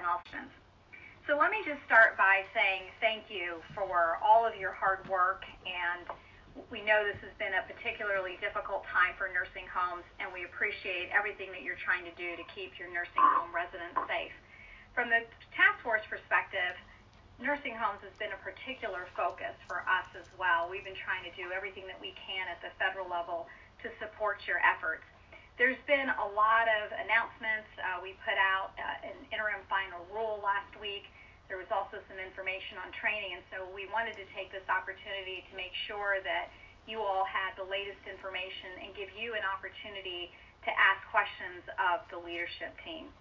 options. So let me just start by saying thank you for all of your hard work, and we know this has been a particularly difficult time for nursing homes, and we appreciate everything that you're trying to do to keep your nursing home residents safe. From the task force perspective, nursing homes has been a particular focus for us as well. We've been trying to do everything that we can at the federal level to support your efforts. There's been a lot of announcements. We put out an interim final rule last week. There was also some information on training, and so we wanted to take this opportunity to make sure that you all had the latest information and give you an opportunity to ask questions of the leadership team.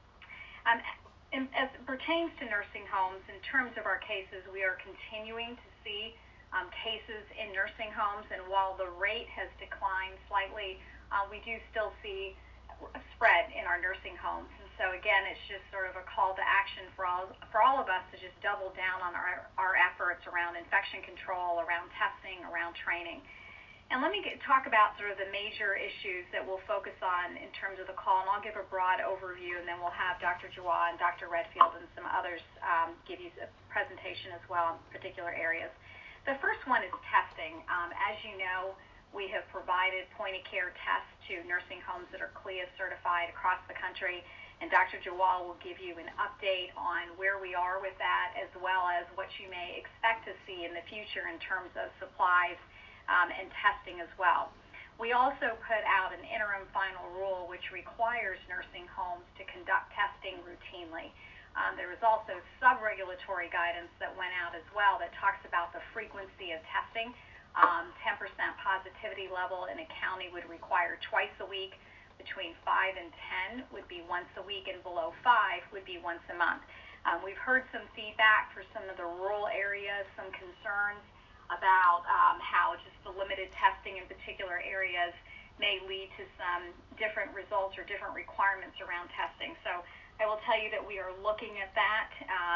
As it pertains to nursing homes, in terms of our cases, we are continuing to see cases in nursing homes, and while the rate has declined slightly, we do still see a spread in our nursing homes. And so again, it's just sort of a call to action for all of us to just double down on our efforts around infection control, around testing, around training. And let me talk about sort of the major issues that we'll focus on in terms of the call, and I'll give a broad overview, and then we'll have Dr. Jawad and Dr. Redfield and some others give you a presentation as well in particular areas. The first one is testing. As you know, we have provided point-of-care tests to nursing homes that are CLIA certified across the country, and Dr. Jawad will give you an update on where we are with that, as well as what you may expect to see in the future in terms of supplies and testing as well. We also put out an interim final rule which requires nursing homes to conduct testing routinely. There was also sub-regulatory guidance that went out as well that talks about the frequency of testing. 10% positivity level in a county would require twice a week. Between 5 and 10 would be once a week, and below 5 would be once a month. We've heard some feedback for some of the rural areas, some concerns about how just the limited testing in particular areas may lead to some different results or different requirements around testing. So I will tell you that we are looking at that.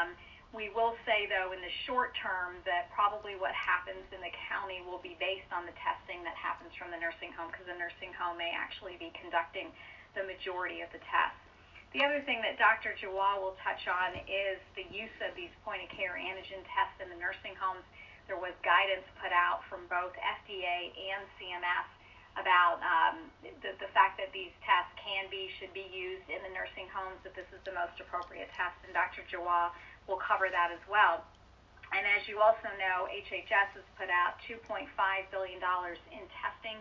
We will say, though, in the short term that probably what happens in the county will be based on the testing that happens from the nursing home, because the nursing home may actually be conducting the majority of the tests. The other thing that Dr. Jawad will touch on is the use of these point-of-care antigen tests in the nursing homes. There was guidance put out from both FDA and CMS about the fact that these tests should be used in the nursing homes, that this is the most appropriate test, and Dr. Jawad will cover that as well. And as you also know, HHS has put out $2.5 billion in testing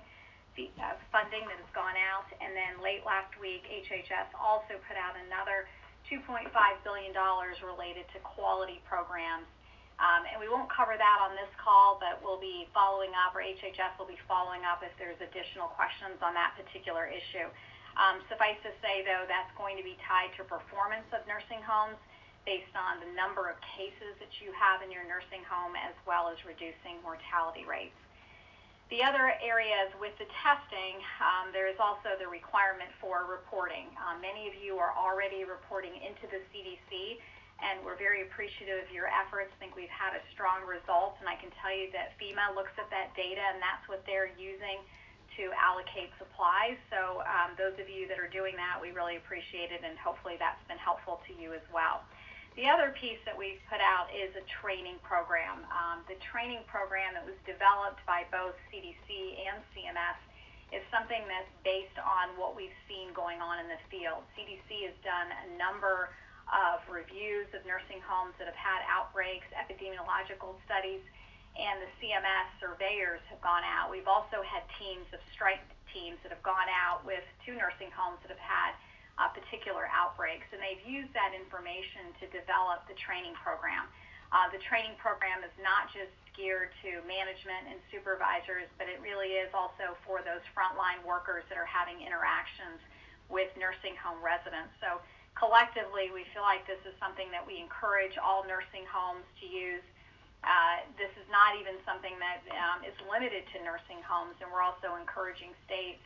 funding that has gone out, and then late last week, HHS also put out another $2.5 billion related to quality programs. And we won't cover that on this call, but we'll be following up, or HHS will be following up if there's additional questions on that particular issue. Suffice to say, though, that's going to be tied to performance of nursing homes based on the number of cases that you have in your nursing home, as well as reducing mortality rates. The other areas with the testing, there is also the requirement for reporting. Many of you are already reporting into the CDC, and we're very appreciative of your efforts. I think we've had a strong result, and I can tell you that FEMA looks at that data, and that's what they're using to allocate supplies. So those of you that are doing that, we really appreciate it, and hopefully that's been helpful to you as well. The other piece that we've put out is a training program. The training program that was developed by both CDC and CMS is something that's based on what we've seen going on in the field. CDC has done a number of reviews of nursing homes that have had outbreaks, epidemiological studies, and the CMS surveyors have gone out. We've also had teams of strike teams that have gone out with 2 nursing homes that have had particular outbreaks, and they've used that information to develop the training program. The training program is not just geared to management and supervisors, but it really is also for those frontline workers that are having interactions with nursing home residents. So collectively, we feel like this is something that we encourage all nursing homes to use. This is not even something that is limited to nursing homes, and we're also encouraging states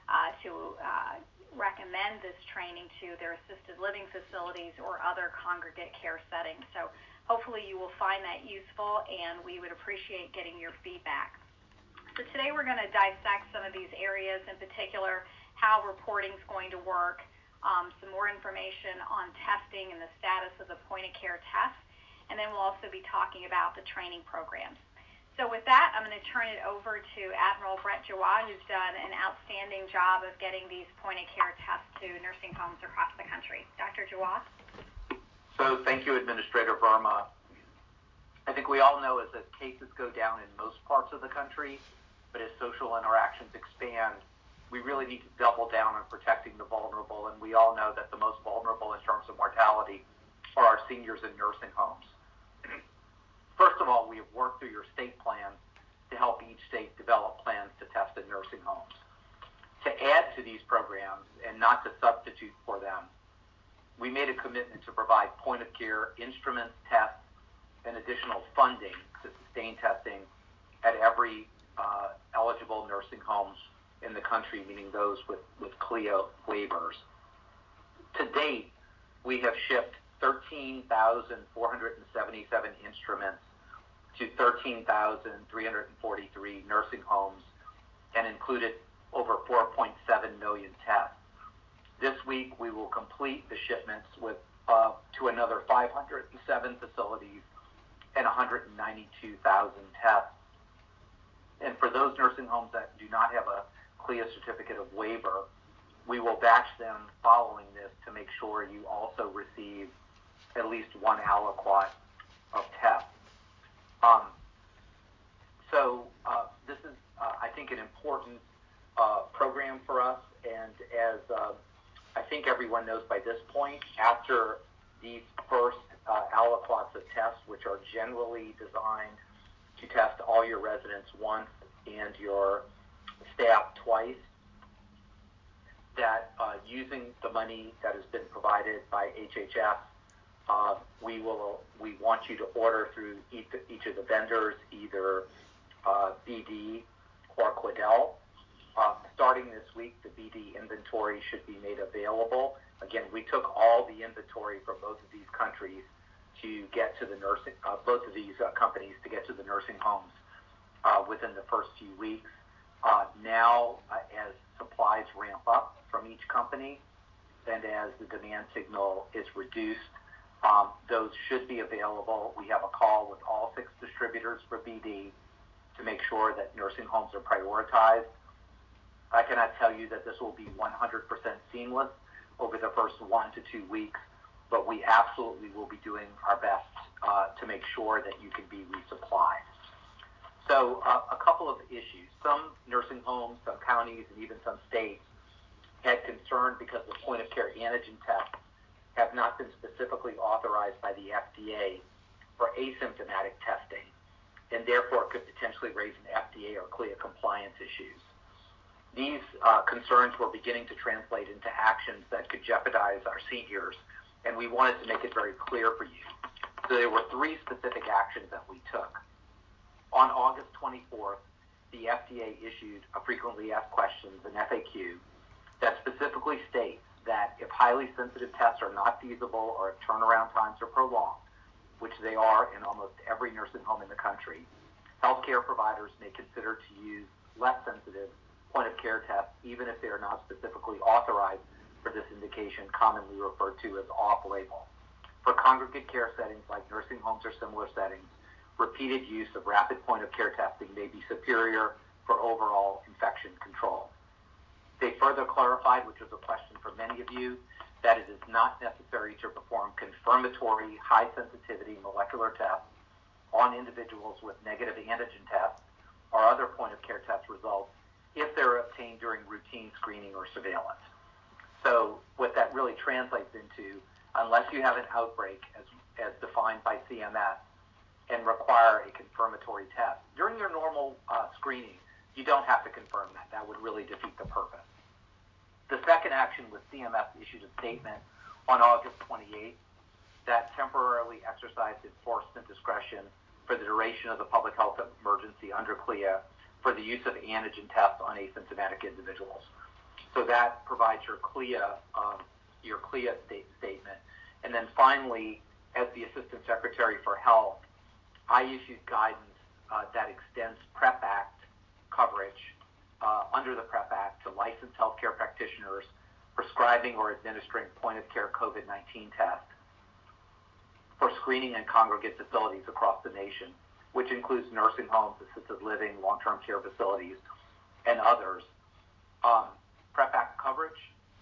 to recommend this training to their assisted living facilities or other congregate care settings. So hopefully you will find that useful, and we would appreciate getting your feedback. So today we're going to dissect some of these areas, in particular how reporting is going to work, some more information on testing and the status of the point-of-care tests. And then we'll also be talking about the training programs. So with that, I'm going to turn it over to Admiral Brett Giroir, who's done an outstanding job of getting these point-of-care tests to nursing homes across the country. Dr. Giroir? So thank you, Administrator Verma. I think we all know as cases go down in most parts of the country, but as social interactions expand, we really need to double down on protecting the vulnerable, and we all know that the most vulnerable in terms of mortality are our seniors in nursing homes. First of all, we have worked through your state plans to help each state develop plans to test in nursing homes. To add to these programs and not to substitute for them, we made a commitment to provide point-of-care instruments, tests, and additional funding to sustain testing at every eligible nursing homes in the country, meaning those with CLIA waivers. To date, we have shipped 13,477 instruments to 13,343 nursing homes and included over 4.7 million tests. This week, we will complete the shipments to another 507 facilities and 192,000 tests. And for those nursing homes that do not have a CLIA certificate of waiver, we will batch them following this to make sure you also receive at least one aliquot of tests. This is, I think, an important program for us, and as I think everyone knows by this point, after these first aliquots of tests, which are generally designed to test all your residents once and your staff twice, that using the money that has been provided by HHS, we want you to order through each of the vendors, either BD or Quidel. Starting this week, the BD inventory should be made available. Again, we took all the inventory from both of these countries to get to the both of these companies to get to the nursing homes within the first few weeks. Now, as supplies ramp up from each company and as the demand signal is reduced, those should be available. We have a call with all 6 distributors for BD to make sure that nursing homes are prioritized. I cannot tell you that this will be 100% seamless over the first 1 to 2 weeks, but we absolutely will be doing our best to make sure that you can be resupplied. So a couple of issues. Some nursing homes, some counties, and even some states had concern because the point-of-care antigen tests have not been specifically authorized by the FDA for asymptomatic testing, and therefore could potentially raise an FDA or CLIA compliance issues. These concerns were beginning to translate into actions that could jeopardize our seniors, and we wanted to make it very clear for you. So there were 3 specific actions that we took. On August 24th, the FDA issued a frequently asked questions, an FAQ, that specifically states that if highly sensitive tests are not feasible or if turnaround times are prolonged, which they are in almost every nursing home in the country, healthcare providers may consider to use less sensitive point-of-care tests, even if they are not specifically authorized for this indication, commonly referred to as off-label. For congregate care settings like nursing homes or similar settings, repeated use of rapid point-of-care testing may be superior for overall infection control. They further clarified, which was a question for many of you, that it is not necessary to perform confirmatory high-sensitivity molecular tests on individuals with negative antigen tests or other point-of-care test results if they're obtained during routine screening or surveillance. So what that really translates into, unless you have an outbreak as defined by CMS and require a confirmatory test, during your normal screening, you don't have to confirm that. That would really defeat the purpose. The second action was CMS issued a statement on August 28th that temporarily exercised enforcement discretion for the duration of the public health emergency under CLIA for the use of antigen tests on asymptomatic individuals. So that provides your CLIA statement. And then finally, as the Assistant Secretary for Health, I issued guidance that extends PrEP Act coverage under the PrEP Act to licensed healthcare practitioners prescribing or administering point-of-care COVID-19 tests for screening in congregate facilities across the nation, which includes nursing homes, assisted living, long-term care facilities, and others. PrEP Act coverage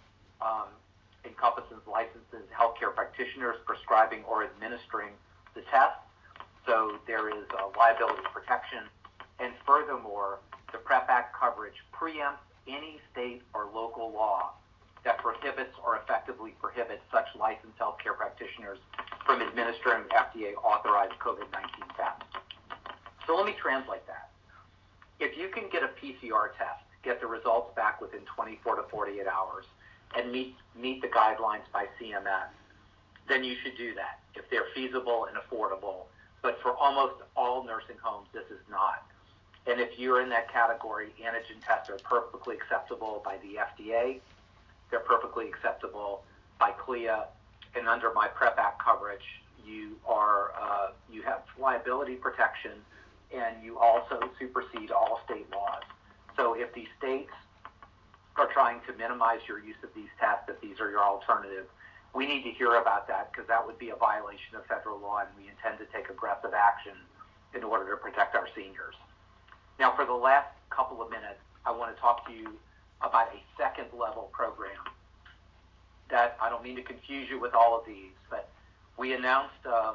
encompasses licensed healthcare practitioners prescribing or administering the test, so there is liability protection. And furthermore, the PrEP Act coverage preempts any state or local law that prohibits or effectively prohibits such licensed healthcare practitioners from administering FDA-authorized COVID-19 tests. So let me translate that. If you can get a PCR test, get the results back within 24 to 48 hours, and meet the guidelines by CMS, then you should do that if they're feasible and affordable. But for almost all nursing homes, this is not. And if you're in that category, antigen tests are perfectly acceptable by the FDA. They're perfectly acceptable by CLIA. And under my PrEP Act coverage, you have liability protection, and you also supersede all state laws. So if these states are trying to minimize your use of these tests, if these are your alternative, we need to hear about that, because that would be a violation of federal law, and we intend to take aggressive action in order to protect our seniors. Now, for the last couple of minutes, I want to talk to you about a second-level program that I don't mean to confuse you with all of these, but we announced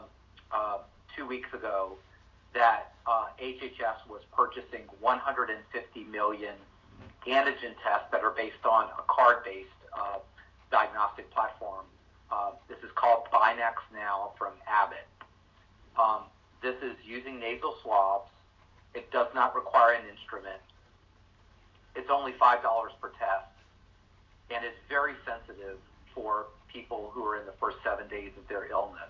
2 weeks ago that HHS was purchasing 150 million antigen tests that are based on a card-based diagnostic platform. This is called BinaxNOW from Abbott. This is using nasal swabs. It does not require an instrument. It's only $5 per test, and it's very sensitive for people who are in the first 7 days of their illness.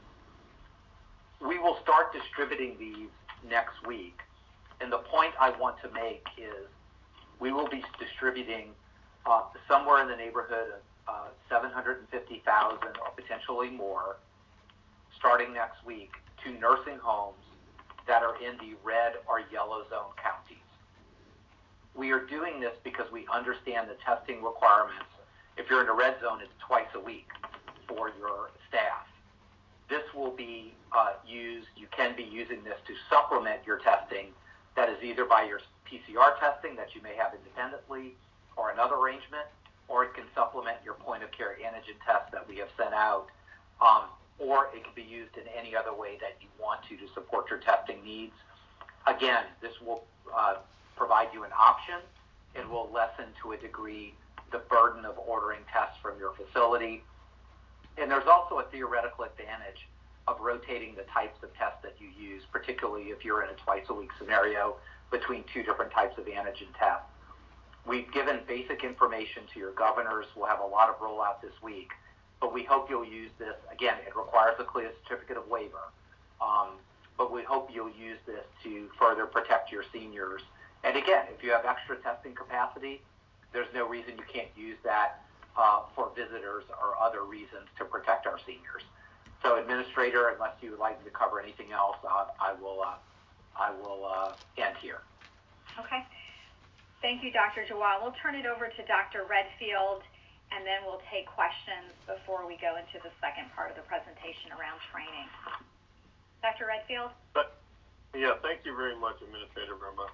We will start distributing these next week, and the point I want to make is we will be distributing somewhere in the neighborhood of 750,000 or potentially more starting next week to nursing homes that are in the red or yellow zone counties. We are doing this because we understand the testing requirements. If you're in a red zone, it's twice a week for your staff. This will be used, you can be using this to supplement your testing that is either by your PCR testing that you may have independently or another arrangement, or it can supplement your point-of-care antigen test that we have sent out, or it can be used in any other way that you want to support your testing needs. Again, this will provide you an option. It will lessen to a degree the burden of ordering tests from your facility. And there's also a theoretical advantage of rotating the types of tests that you use, particularly if you're in a twice-a-week scenario between two different types of antigen tests. We've given basic information to your governors. We'll have a lot of rollout this week, but we hope you'll use this. Again, it requires a CLIA certificate of waiver, but we hope you'll use this to further protect your seniors. And again, if you have extra testing capacity, there's no reason you can't use that for visitors or other reasons to protect our seniors. So, Administrator, unless you would like me to cover anything else, I will end here. Okay. Thank you, Dr. Jawad. We'll turn it over to Dr. Redfield, and then we'll take questions before we go into the second part of the presentation around training. Dr. Redfield? Yeah, thank you very much, Administrator Verma.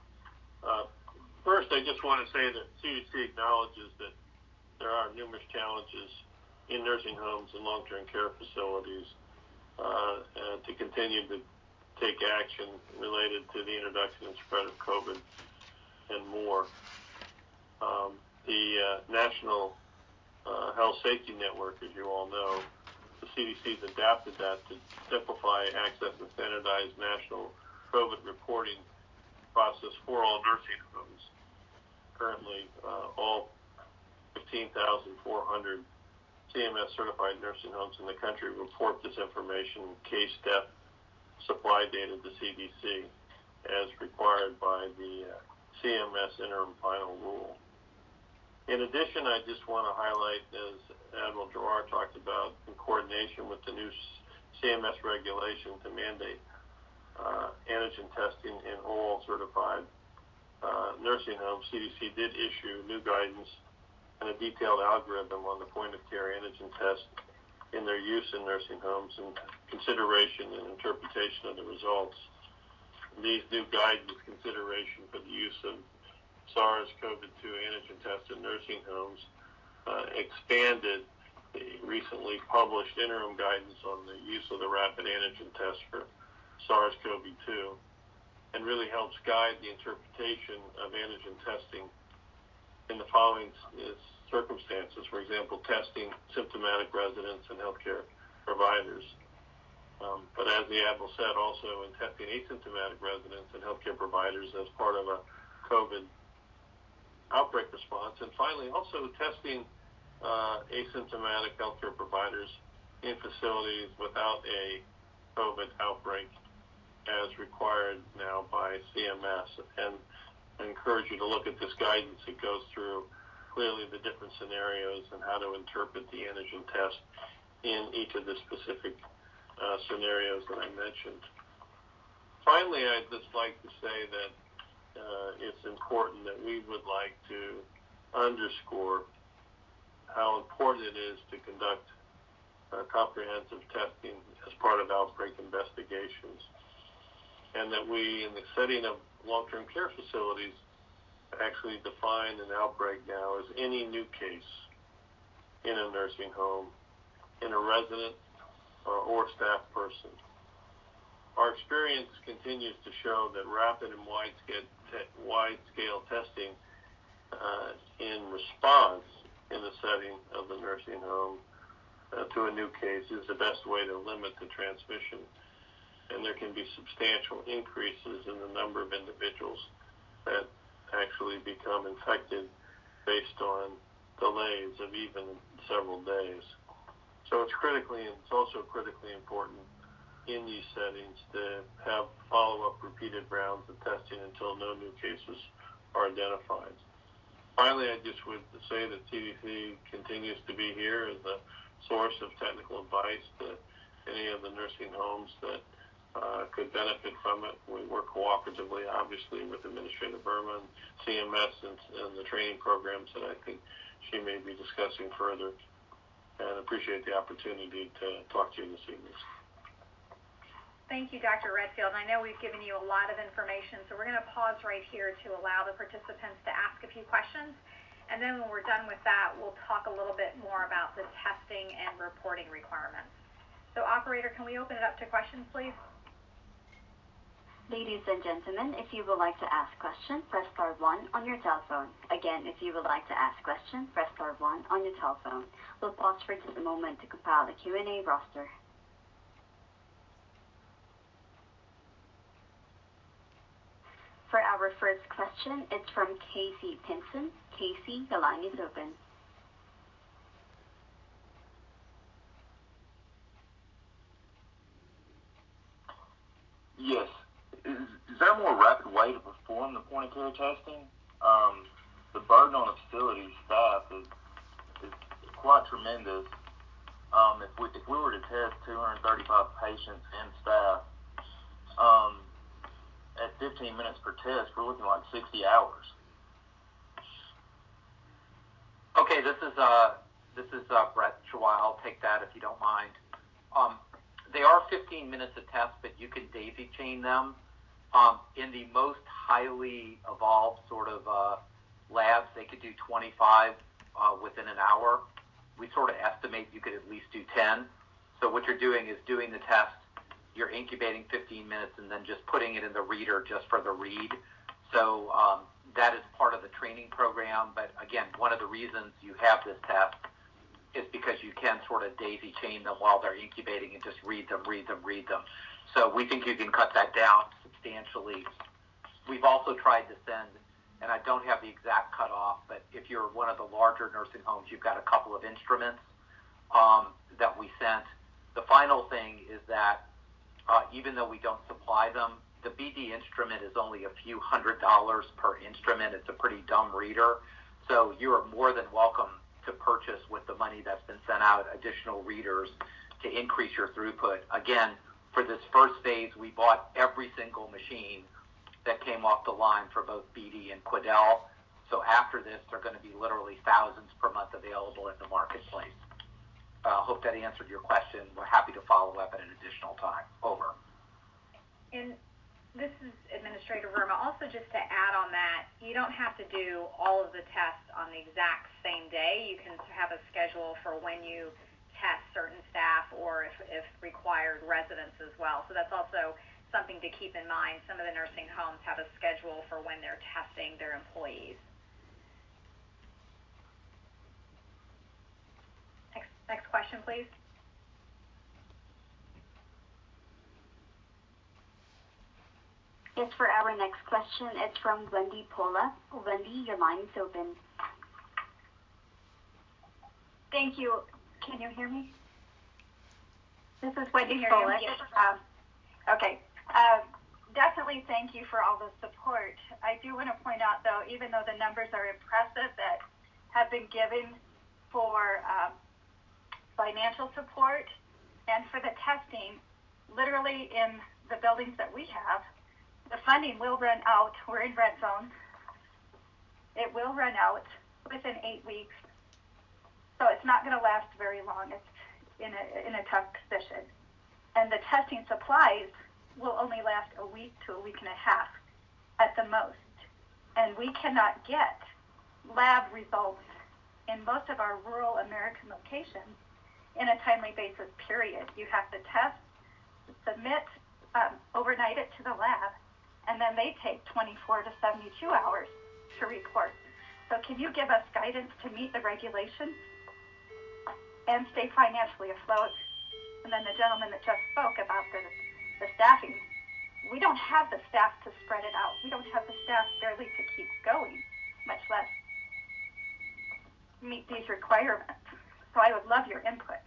First, I just want to say that CDC acknowledges that there are numerous challenges in nursing homes and long-term care facilities to continue to take action related to the introduction and spread of COVID and more. The National Health Safety Network, as you all know, the CDC's adapted that to simplify access and standardized national COVID reporting process for all nursing homes. Currently, all 15,400 CMS certified nursing homes in the country report this information, case step, supply data to CDC as required by the CMS interim final rule. In addition, I just want to highlight, as Admiral Giroir talked about, in coordination with the new CMS regulation to mandate antigen testing in all certified nursing homes, CDC did issue new guidance and a detailed algorithm on the point-of-care antigen test in their use in nursing homes and consideration and interpretation of the results. These new guidance consideration for the use of SARS-CoV-2 antigen test in nursing homes expanded the recently published interim guidance on the use of the rapid antigen test for SARS-CoV-2 and really helps guide the interpretation of antigen testing in the following circumstances. For example, testing symptomatic residents and healthcare providers. But as the Admiral said, also in testing asymptomatic residents and healthcare providers as part of a COVID outbreak response. And finally, also testing asymptomatic healthcare providers in facilities without a COVID outbreak as required now by CMS. And I encourage you to look at this guidance. It goes through clearly the different scenarios and how to interpret the antigen test in each of the specific scenarios that I mentioned. Finally, I'd just like to say that it's important that we would like to underscore how important it is to conduct comprehensive testing as part of outbreak investigations, and that we, in the setting of long-term care facilities, actually define an outbreak now as any new case in a nursing home, in a resident or staff person. Our experience continues to show that rapid and wide-scale testing in response in the setting of the nursing home to a new case is the best way to limit the transmission. And there can be substantial increases in the number of individuals that actually become infected based on delays of even several days. So it's also critically important in these settings to have follow-up repeated rounds of testing until no new cases are identified. Finally, I just would say that CDC continues to be here as a source of technical advice to any of the nursing homes that could benefit from it. We work cooperatively, obviously, with Administrator Burma and CMS and the training programs that I think she may be discussing further. And appreciate the opportunity to talk to you this evening. Thank you, Dr. Redfield. I know we've given you a lot of information, so we're going to pause right here to allow the participants to ask a few questions. And then when we're done with that, we'll talk a little bit more about the testing and reporting requirements. So, operator, can we open it up to questions, please? Ladies and gentlemen, if you would like to ask questions, press star 1 on your telephone. Again, if you would like to ask questions, press star 1 on your telephone. We'll pause for just a moment to compile the Q&A roster. For our first question, it's from Casey Pinson. Casey, the line is open. Yes. Is there a more rapid way to perform the point-of-care testing? The burden on the facility staff is quite tremendous. If we were to test 235 patients and staff at 15 minutes per test, we're looking like 60 hours. Okay, this is Brett Chawai. I'll take that if you don't mind. They are 15 minutes a test, but you can daisy chain them. In the most highly evolved sort of labs, they could do 25 within an hour. We sort of estimate you could at least do 10. So what you're doing is doing the test, you're incubating 15 minutes, and then just putting it in the reader just for the read. So that is part of the training program. But again, one of the reasons you have this test is because you can sort of daisy chain them while they're incubating and just read them. So we think you can cut that down substantially. We've also tried to send, and I don't have the exact cutoff, but if you're one of the larger nursing homes, you've got a couple of instruments that we sent. The final thing is that even though we don't supply them, the BD instrument is only a few $100s per instrument. It's a pretty dumb reader. So you are more than welcome to purchase with the money that's been sent out additional readers to increase your throughput. Again, for this first phase, we bought every single machine that came off the line for both BD and Quidel. So after this, there are going to be literally thousands per month available in the marketplace. Hope that answered your question. We're happy to follow up at an additional time. Over. And this is Administrator Verma. Also, just to add on that, you don't have to do all of the tests on the exact same day. You can have a schedule for when you test certain staff or, if required, residents as well. So that's also something to keep in mind. Some of the nursing homes have a schedule for when they're testing their employees. Next question, please. Yes, for our next question, it's from Wendy Pola. Wendy, your line is open. Thank you. Can you hear me? This is Wendy Pola. Okay. Definitely thank you for all the support. I do want to point out, though, even though the numbers are impressive that have been given for financial support and for the testing, literally in the buildings that we have, the funding will run out. We're in red zone. It will run out within 8 weeks. So it's not going to last very long. It's in a tough position. And the testing supplies will only last a week to a week and a half at the most. And we cannot get lab results in most of our rural American locations in a timely basis, period. You have to test, submit, overnight it to the lab, and then they take 24 to 72 hours to report. So can you give us guidance to meet the regulations and stay financially afloat? And then the gentleman that just spoke about the staffing, we don't have the staff to spread it out. We don't have the staff barely to keep going, much less meet these requirements. So I would love your input.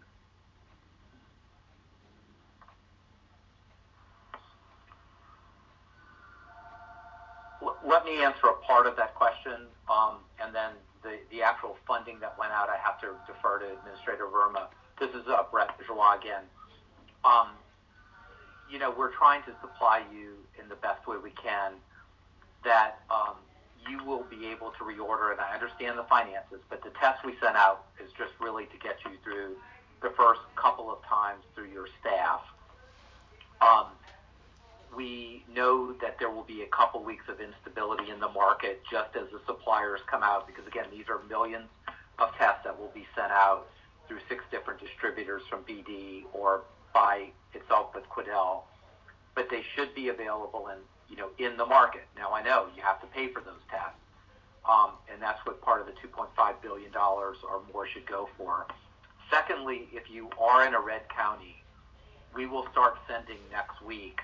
Let me answer a part of that question, and then the actual funding that went out, I have to defer to Administrator Verma. This is Brett Giroir again. We're trying to supply you in the best way we can that you will be able to reorder, and I understand the finances, but the test we sent out is just really to get you through the first couple of times through your staff. We know that there will be a couple weeks of instability in the market just as the suppliers come out, because again, these are millions of tests that will be sent out through 6 different distributors from BD or by itself with Quidel, but they should be available in the market. Now I know you have to pay for those tests, and that's what part of the $2.5 billion or more should go for. Secondly, if you are in a red county, we will start sending next week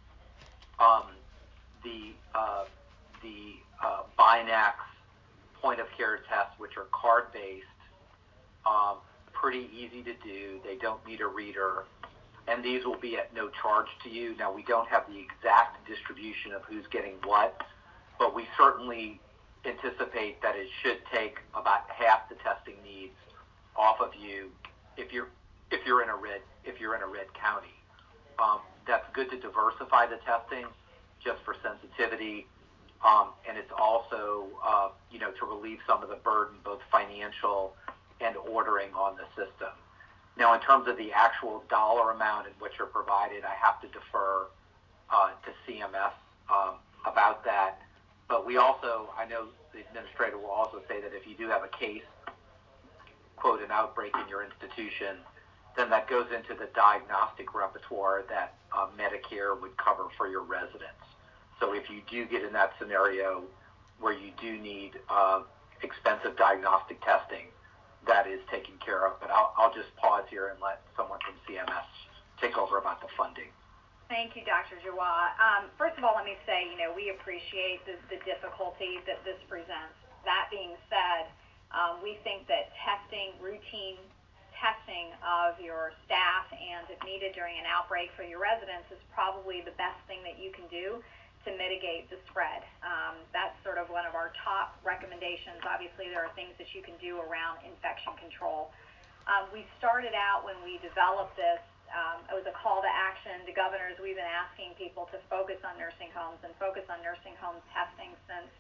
the Binax point-of-care tests, which are card-based, pretty easy to do. They don't need a reader, and these will be at no charge to you. Now, we don't have the exact distribution of who's getting what, but we certainly anticipate that it should take about half the testing needs off of you if you're in a red county. That's good to diversify the testing just for sensitivity, and it's also, to relieve some of the burden, both financial and ordering on the system. Now, in terms of the actual dollar amount in which are provided, I have to defer to CMS about that. But we also, I know the administrator will also say that if you do have a case, quote, an outbreak in your institution, then that goes into the diagnostic repertoire that Medicare would cover for your residents. So if you do get in that scenario where you do need expensive diagnostic testing, that is taken care of. But I'll just pause here and let someone from CMS take over about the funding. Thank you, Dr. Giroir. First of all, let me say, we appreciate the difficulty that this presents. That being said, we think that routine testing of your staff and, if needed during an outbreak for your residents, is probably the best thing that you can do to mitigate the spread. That's sort of one of our top recommendations. Obviously, there are things that you can do around infection control. We started out when we developed this, it was a call to action to governors. We've been asking people to focus on nursing homes and focus on nursing home testing since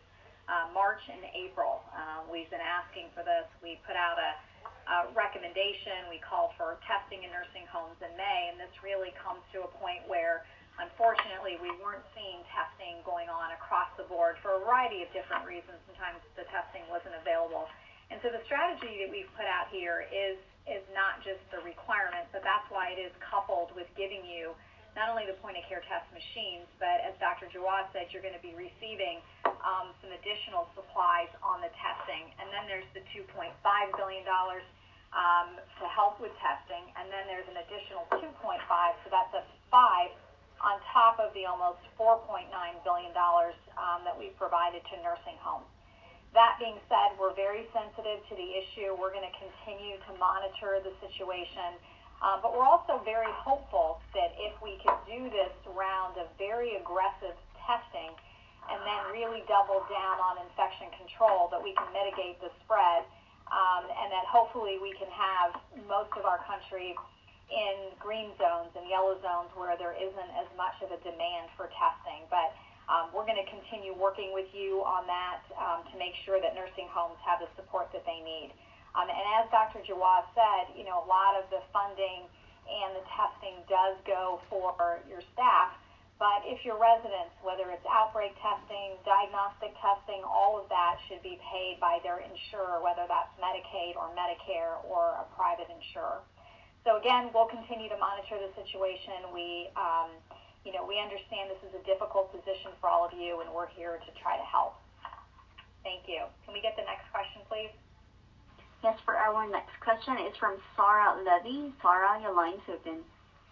March and April. We've been asking for this. We put out a recommendation. We called for testing in nursing homes in May, and this really comes to a point where, unfortunately, we weren't seeing testing going on across the board for a variety of different reasons. Sometimes the testing wasn't available. And so the strategy that we've put out here is not just the requirement, but that's why it is coupled with giving you not only the point-of-care test machines, but as Dr. Jawad said, you're going to be receiving some additional supplies on the testing. And then there's the $2.5 billion to help with testing, and then there's an additional 2.5, so that's a 5 on top of the almost $4.9 billion that we've provided to nursing homes. That being said, we're very sensitive to the issue. We're going to continue to monitor the situation, but we're also very hopeful that if we could do this round of very aggressive testing and then really double down on infection control, that we can mitigate the spread, and that hopefully we can have most of our country in green zones and yellow zones where there isn't as much of a demand for testing. But we're going to continue working with you on that to make sure that nursing homes have the support that they need. And as Dr. Jawad said, a lot of the funding and the testing does go for your staff, but if your residents, whether it's outbreak testing, diagnostic testing, all of that should be paid by their insurer, whether that's Medicaid or Medicare or a private insurer. So again, we'll continue to monitor the situation. We understand this is a difficult position for all of you, and we're here to try to help. Thank you. Can we get the next question, please? Yes, for our next question is from Sarah Levy. Sarah, your line's open.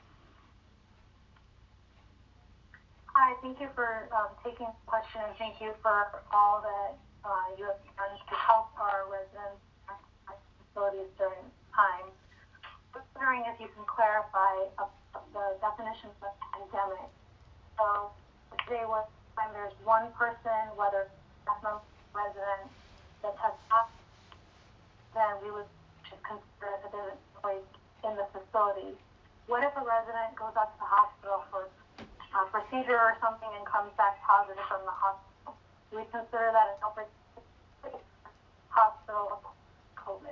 Hi, thank you for taking the question, and thank you for all that you have done to help our residents and facilities during this time. I'm wondering if you can clarify the definition of pandemic. So today, when there's one person, whether it's a resident, that tests positive, then we would just consider that there's an employee in the facility. What if a resident goes up to the hospital for a procedure or something and comes back positive from the hospital? Do we consider that an outbreak hospital of COVID?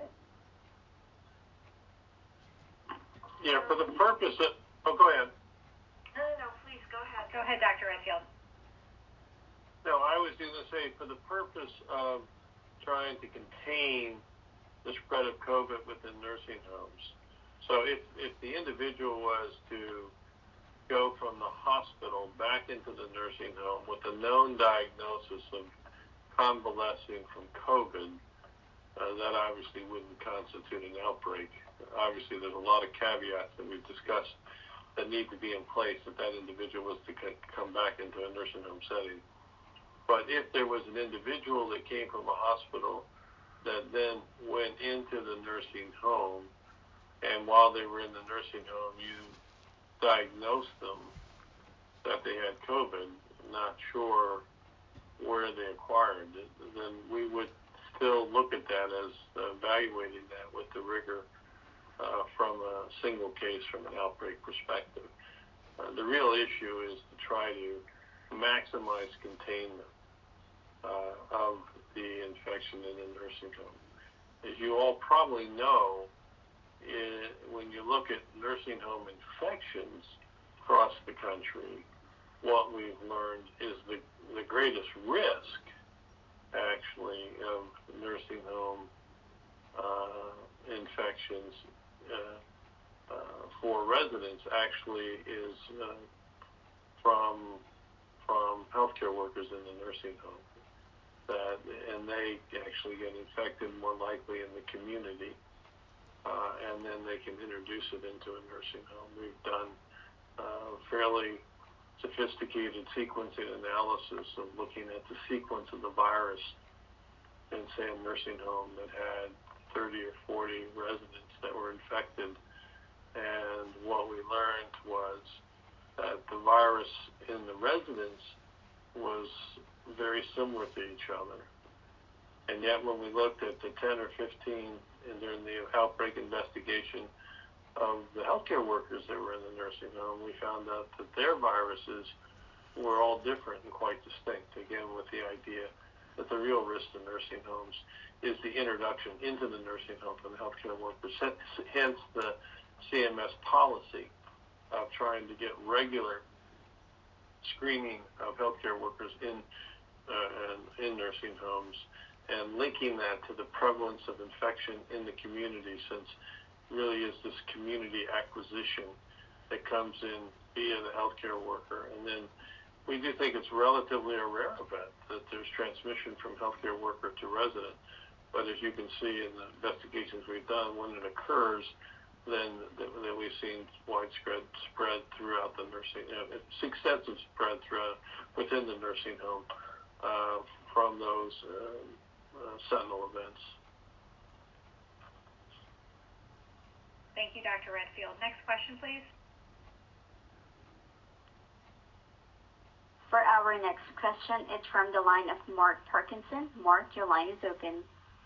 Yeah, for the purpose of, go ahead. No, please, go ahead. Go ahead, Dr. Redfield. No, I was going to say, for the purpose of trying to contain the spread of COVID within nursing homes. So if the individual was to go from the hospital back into the nursing home with a known diagnosis of convalescing from COVID, that obviously wouldn't constitute an outbreak. Obviously, there's a lot of caveats that we've discussed that need to be in place if that individual was to come back into a nursing home setting. But if there was an individual that came from a hospital that then went into the nursing home, and while they were in the nursing home, you diagnosed them that they had COVID, not sure where they acquired it, then we would still look at that as evaluating that with the rigor from a single case from an outbreak perspective. The real issue is to try to maximize containment of the infection in the nursing home. As you all probably know, when you look at nursing home infections across the country, what we've learned is the greatest risk, actually, of nursing home infections for residents actually is from healthcare workers in the nursing home. And they actually get infected more likely in the community, and then they can introduce it into a nursing home. We've done fairly sophisticated sequencing analysis of looking at the sequence of the virus in, say, a nursing home that had 30 or 40 residents that were infected. And what we learned was that the virus in the residents was very similar to each other. And yet when we looked at the 10 or 15 during the outbreak investigation of the healthcare workers that were in the nursing home, we found out that their viruses were all different and quite distinct, again, with the idea that the real risk to nursing homes is the introduction into the nursing home from the healthcare workers. Hence the CMS policy of trying to get regular screening of healthcare workers in nursing homes and linking that to the prevalence of infection in the community, since really is this community acquisition that comes in via the healthcare worker. And then we do think it's relatively a rare event that there's transmission from healthcare worker to resident. But as you can see in the investigations we've done, when it occurs, then we've seen widespread spread throughout the nursing, extensive spread throughout within the nursing home from those sentinel events. Thank you, Dr. Redfield. Next question, please. For our next question, it's from the line of Mark Parkinson. Mark, your line is open.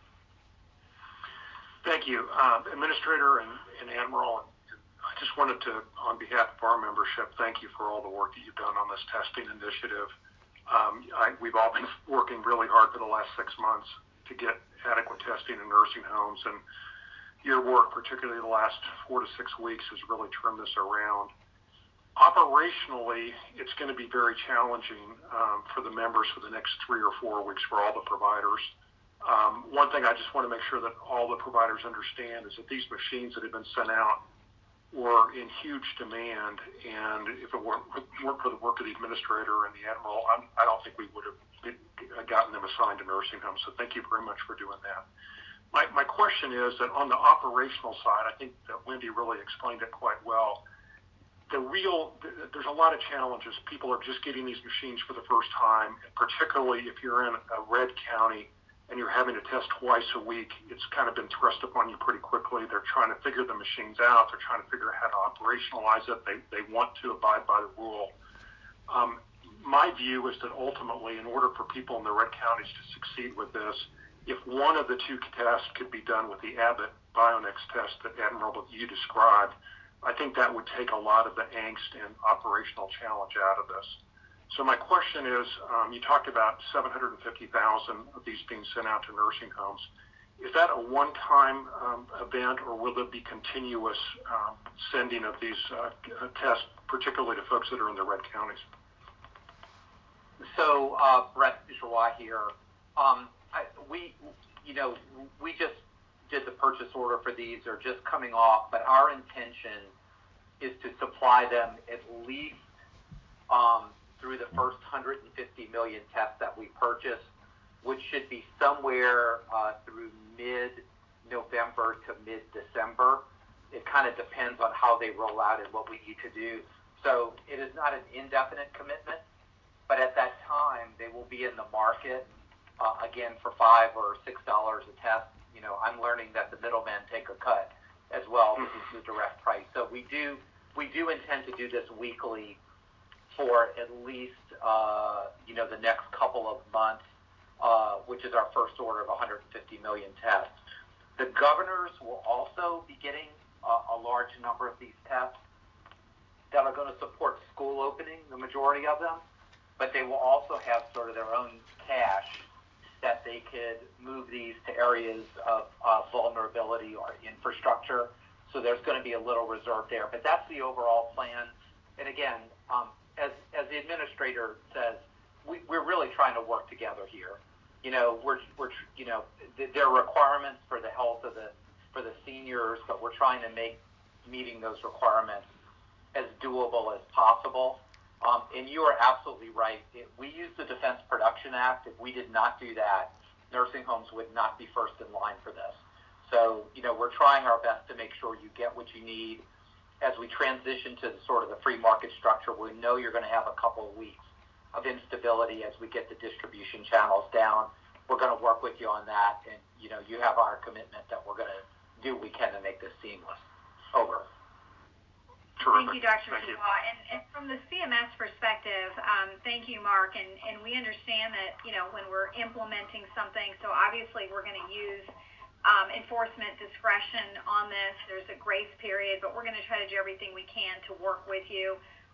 Thank you. Administrator and Admiral, I just wanted to, on behalf of our membership, thank you for all the work that you've done on this testing initiative. We've all been working really hard for the last 6 months to get adequate testing in nursing homes, and your work, particularly the last 4 to 6 weeks, has really turned this around. Operationally, it's going to be very challenging for the members for the next 3 or 4 weeks for all the providers. One thing I just want to make sure that all the providers understand is that these machines that have been sent out were in huge demand, and if it weren't for the work of the administrator and the Admiral, I don't think we would have gotten them assigned to nursing homes. So thank you very much for doing that. My question is that on the operational side, I think that Wendy really explained it quite well. There's a lot of challenges. People are just getting these machines for the first time, particularly if you're in a red county and you're having to test twice a week. It's kind of been thrust upon you pretty quickly. They're trying to figure the machines out. They're trying to figure out how to operationalize it. They want to abide by the rule. My view is that ultimately, in order for people in the red counties to succeed with this, if one of the 2 tests could be done with the Abbott Bionex test that Admiral that you described, I think that would take a lot of the angst and operational challenge out of this. So my question is, you talked about 750,000 of these being sent out to nursing homes. Is that a one-time event, or will there be continuous sending of these tests, particularly to folks that are in the red counties? So, Brett Duchois here. We just did the purchase order for these. They're just coming off, but our intention is to supply them at least through the first 150 million tests that we purchase, which should be somewhere through mid-November to mid-December. It kind of depends on how they roll out and what we need to do. So it is not an indefinite commitment, but at that time, they will be in the market, again, for $5 or $6 a test. I'm learning that the middlemen take a cut as well. This is the direct price. So we do intend to do this weekly for at least, the next couple of months, which is our first order of 150 million tests. The governors will also be getting a large number of these tests that are going to support school opening, the majority of them, but they will also have sort of their own cache that they could move these to areas of vulnerability or infrastructure. So there's going to be a little reserve there, but that's the overall plan. And again, as the administrator says, we're really trying to work together here. There are requirements for the health of for the seniors, but we're trying to make meeting those requirements as doable as possible. And you are absolutely right. We use the Defense Production Act. If we did not do that, nursing homes would not be first in line for this. So, we're trying our best to make sure you get what you need. As we transition to sort of the free market structure, we know you're going to have a couple of weeks of instability as we get the distribution channels down. We're going to work with you on that, and, you have our commitment that we're going to do what we can to make this seamless. Over. Thank you, Dr. Dubois. And from the CMS perspective, thank you, Mark. And we understand that, when we're implementing something, so obviously we're going to use enforcement discretion on this. There's a grace period, but we're going to try to do everything we can to work with you.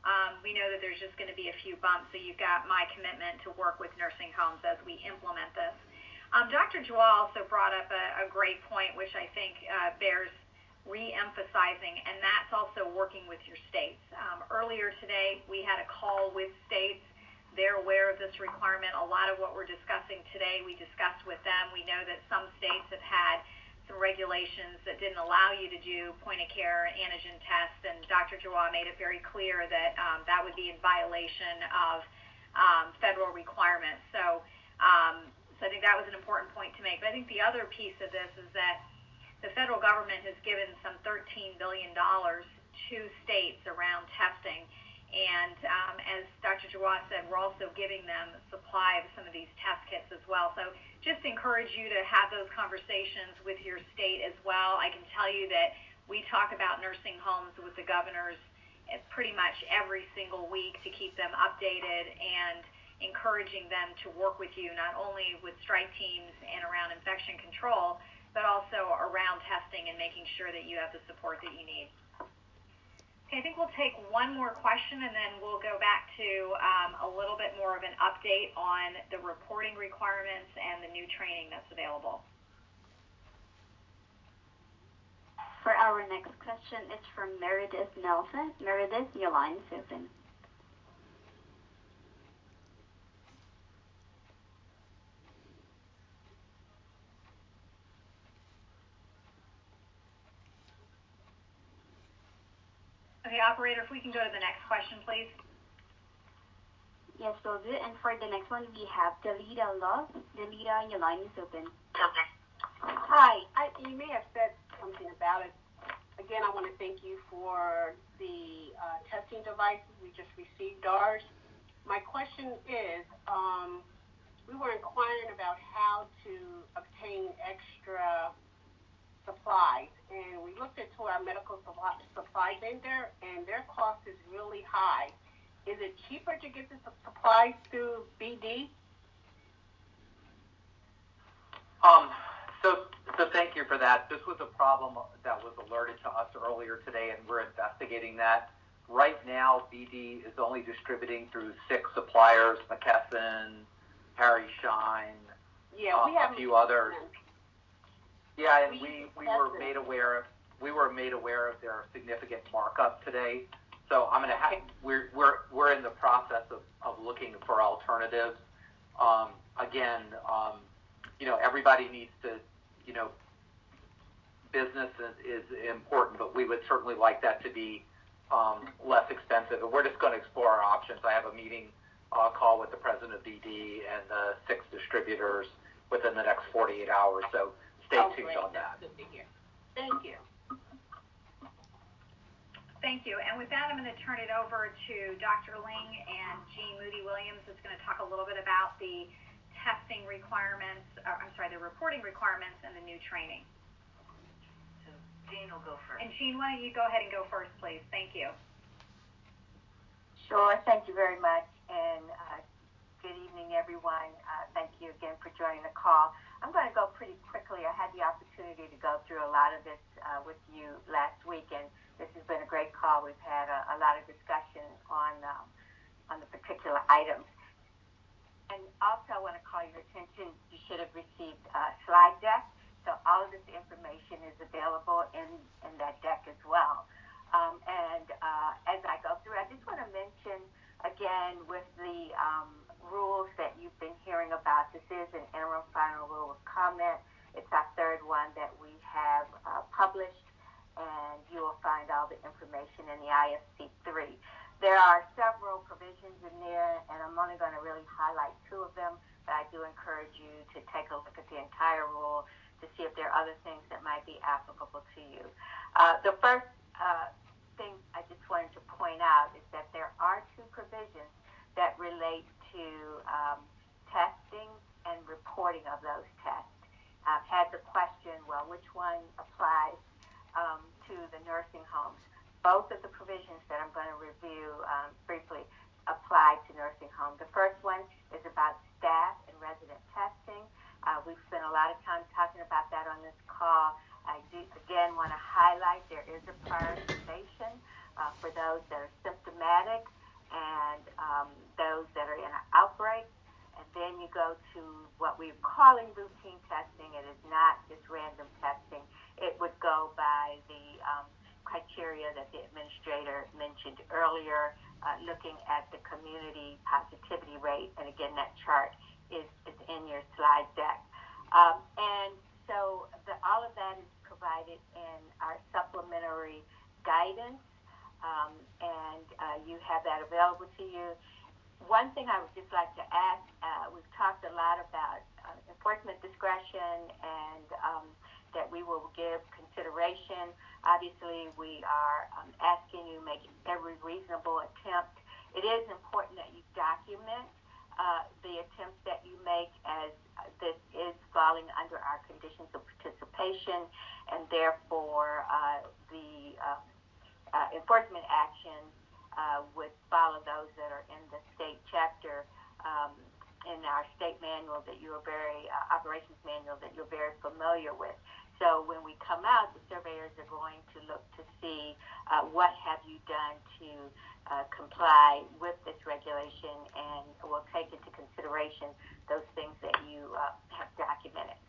we know that there's just going to be a few bumps, so you've got my commitment to work with nursing homes as we implement this. Dr. Jewell also brought up a great point, which I think bears re-emphasizing, and that's also working with your states. Earlier today, we had a call with states. They're aware of this requirement. A lot of what we're discussing today, we discussed with them. We know that some states have had some regulations that didn't allow you to do point-of-care antigen tests, and Dr. Jewell made it very clear that that would be in violation of federal requirements. So I think that was an important point to make. But I think the other piece of this is that the federal government has given some $13 billion to states around testing. And as Dr. Jewell said, we're also giving them a supply of some of these test kits as well. So just encourage you to have those conversations with your state as well. I can tell you that we talk about nursing homes with the governors pretty much every single week to keep them updated and encouraging them to work with you, not only with strike teams and around infection control, but also around testing and making sure that you have the support that you need. Okay, I think we'll take one more question and then we'll go back to a little bit more of an update on the reporting requirements and the new training that's available. For our next question, it's from Meredith Nelson. Meredith, your line is open. Okay, operator, if we can go to the next question, please. Yes, we'll do. And for the next one, we have Delita Love. Delita, your line is open. Hi. You may have said something about it. Again, I want to thank you for the testing devices. We just received ours. My question is, we were inquiring about how to obtain extra supplies, and we looked into our medical supply vendor, and their cost is really high. Is it cheaper to get the supplies through BD? So thank you for that. This was a problem that was alerted to us earlier today, and we're investigating that. Right now, BD is only distributing through 6 suppliers: McKesson, Harry Schein, a few others. Yeah, and we were made aware of their significant markup today. So I'm going to have we're in the process of looking for alternatives. Again, everybody needs to, business is important, but we would certainly like that to be less expensive. And we're just going to explore our options. I have a meeting call with the president of BD and the 6 distributors within the next 48 hours. So stay tuned on that. That's good to hear. Thank you. Thank you. And with that, I'm going to turn it over to Dr. Ling, and Jean Moody-Williams is going to talk a little bit about the testing requirements, the reporting requirements and the new training. So Jean will go first. And Jean, why don't you go ahead and go first, please? Thank you. Sure. Thank you very much. And good evening, everyone. Thank you again for joining the call. I'm going to go pretty quickly. I had the opportunity to go through a lot of this with you last week, and this has been a great call. We've had a lot of discussion on the particular items. And also, I want to call your attention, you should have received a slide deck. So all of this information is available in that deck as well. And as I go through, I just want to mention, again, with the rules that you've been hearing about, this is an interim final rule of comment. It's our 3rd one that we have published, and you will find all the information in the IFC 3. There are several provisions in there, and I'm only going to really highlight 2 of them, but I do encourage you to take a look at the entire rule to see if there are other things that might be applicable to you. The first thing I just wanted to point out is that there are 2 provisions that relate to testing and reporting of those tests. I've had the question, well, which one applies to the nursing homes? Both of the provisions that I'm going to review briefly apply to nursing homes. The first one is about staff and resident testing. We've spent a lot of time talking about that on this call. I do, again, want to highlight there is a prioritization for those that are symptomatic go to what we're calling routine testing. It is not just random testing. It would go by the criteria that the administrator mentioned earlier, looking at the community positivity rate. And again, that chart is in your slide deck. And so all of that is provided in our supplementary guidance, and you have that available to you. One thing I would just like to ask, we've talked a lot about enforcement discretion and that we will give consideration. Obviously, we are asking you to make every reasonable attempt. It is important that you document the attempts that you make, as this is falling under our conditions of participation, and therefore the enforcement actions would follow those that are in the state chapter in our state manual that you are very, operations manual that you're very familiar with. So when we come out, the surveyors are going to look to see what have you done to comply with this regulation, and will take into consideration those things that you have documented.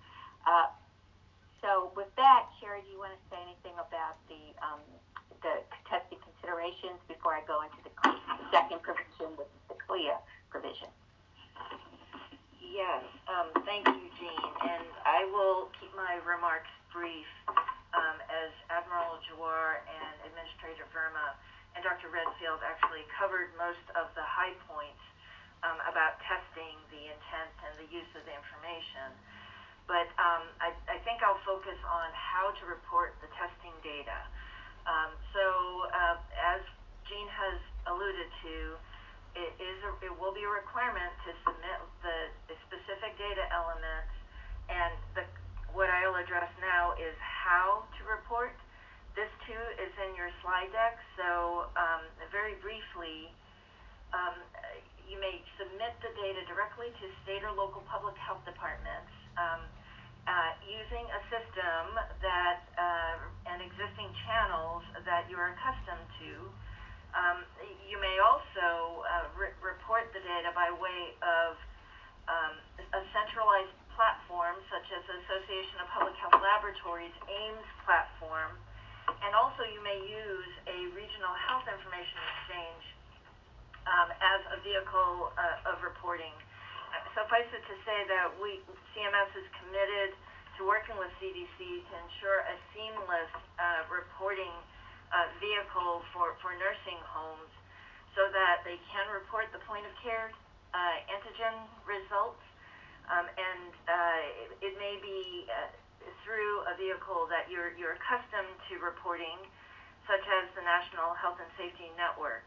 So with that, Sherry, do you want to say anything about the testing considerations before I go into the second provision, which is the CLIA provision? Yes, thank you, Jean, and I will keep my remarks brief, as Admiral Giroir and Administrator Verma and Dr. Redfield actually covered most of the high points about testing, the intent, and the use of the information. But I think I'll focus on how to report the testing data. So as Jean has alluded to, it will be a requirement to submit the specific data elements, and what I'll address now is how to report. This too is in your slide deck, so very briefly, you may submit the data directly to state or local public health departments using a system that and existing channels that you're accustomed to. You may also report the data by way of a centralized platform, such as the Association of Public Health Laboratories, AIMS platform, and also you may use a regional health information exchange as a vehicle of reporting. Suffice it to say that CMS is committed to working with CDC to ensure a seamless reporting vehicle for nursing homes, so that they can report the point of care antigen results, and it may be through a vehicle that you're accustomed to reporting, such as the National Health and Safety Network.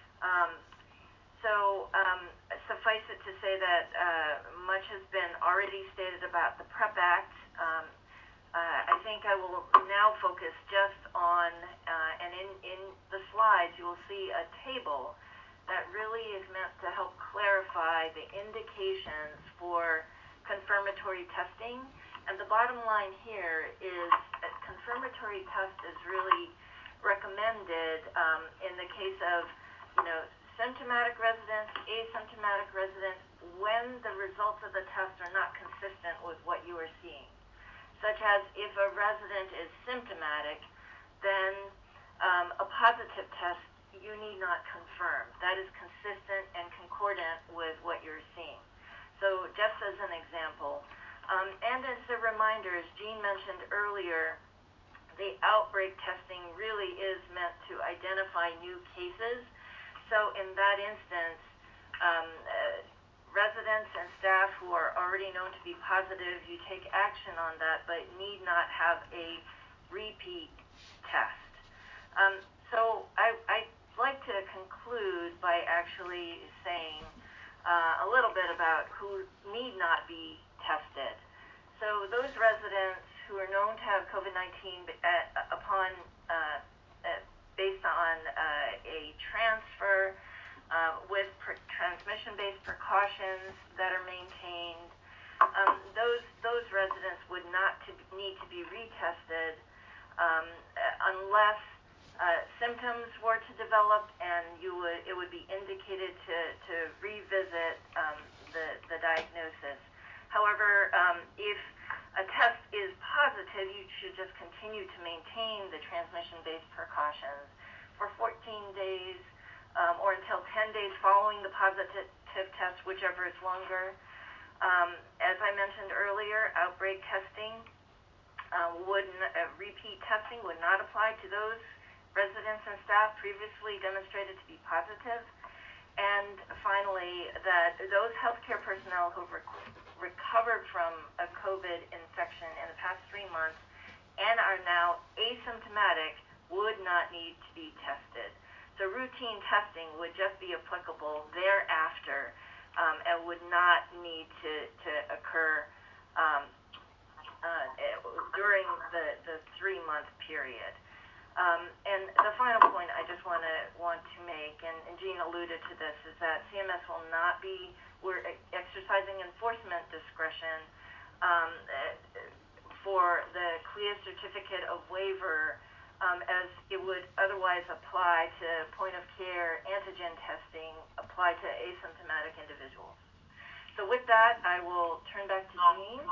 So suffice it to say that much has been already stated about the PrEP Act. I think I will now focus just on, and in the slides you will see a table that really is meant to help clarify the indications for confirmatory testing. And the bottom line here is that confirmatory test is really recommended in the case of, symptomatic residents, asymptomatic residents, when the results of the test are not consistent with what you are seeing. Such as if a resident is symptomatic, then a positive test you need not confirm. That is consistent and concordant with what you're seeing. So just as an example, and as a reminder, as Jean mentioned earlier, the outbreak testing really is meant to identify new cases. So in that instance, residents and staff who are already known to be positive, you take action on that, but need not have a repeat test. So I'd like to conclude by actually saying a little bit about who need not be tested. So those residents who are known to have COVID-19 upon based on a transfer with transmission-based precautions that are maintained, those residents would not need to be retested unless symptoms were to develop, and it would be indicated to revisit the diagnosis. to maintain the transmission-based precautions for 14 days or until 10 days following the positive test, whichever is longer. As I mentioned earlier, outbreak testing repeat testing would not apply to those residents and staff previously demonstrated to be positive. And finally, that those healthcare personnel who recovered from a COVID infection in the past 3 months and are now asymptomatic would not need to be tested. So routine testing would just be applicable thereafter and would not need to occur during the 3-month period. And the final point I just want to make, and Jean alluded to this, is that CMS will not be, we're exercising enforcement discretion for the CLIA certificate of waiver as it would otherwise apply to point-of-care antigen testing applied to asymptomatic individuals. So with that, I will turn back to Jean.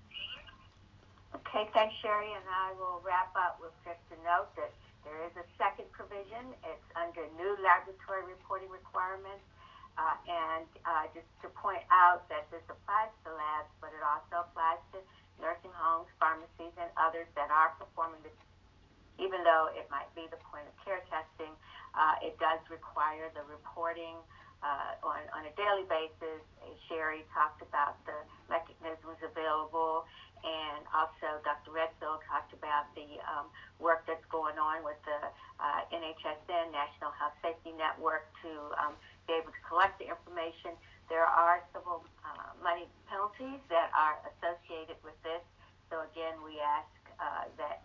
Okay, thanks, Sherry, and I will wrap up with just a note that there is a second provision. It's under new laboratory reporting requirements, and just to point out that this applies to labs, but it also applies to nursing homes, pharmacies, and others that are performing this. Even though it might be the point-of-care testing, it does require the reporting on a daily basis. Sherry talked about the mechanisms available, and also Dr. Redfield talked about the work that's going on with the NHSN, National Health Safety Network, to be able to collect the information. There are civil money penalties that are associated with this. So again, we ask that